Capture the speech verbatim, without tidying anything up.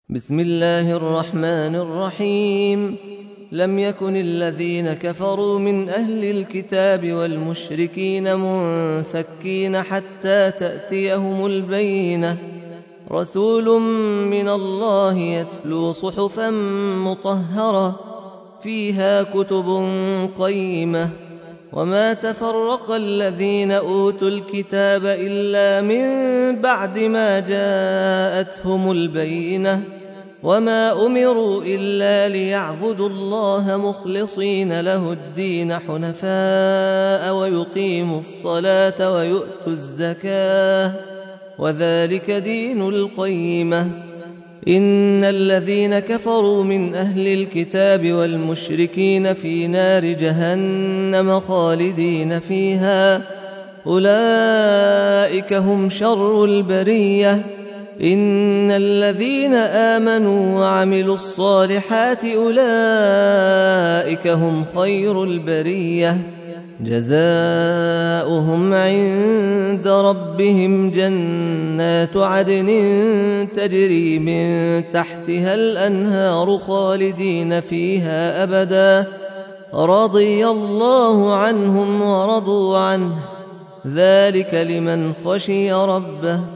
بسم الله الرحمن الرحيم. لم يكن الذين كفروا من أهل الكتاب والمشركين منفكين حتى تأتيهم البينة، رسول من الله يتلو صحفا مطهرة فيها كتب قيمة. وما تفرق الذين أوتوا الكتاب إلا من بعد ما جاءتهم البينة، وما أمروا إلا ليعبدوا الله مخلصين له الدين حنفاء ويقيموا الصلاة ويؤتوا الزكاة، وذلك دين القيمة. إن الذين كفروا من أهل الكتاب والمشركين في نار جهنم خالدين فيها، أولئك هم شر البرية. إن الذين آمنوا وعملوا الصالحات أولئك هم خير البرية، جزاؤهم عند ربهم جنات عدن تجري من تحتها الأنهار خالدين فيها أبدا، رضي الله عنهم ورضوا عنه، ذلك لمن خشي ربه.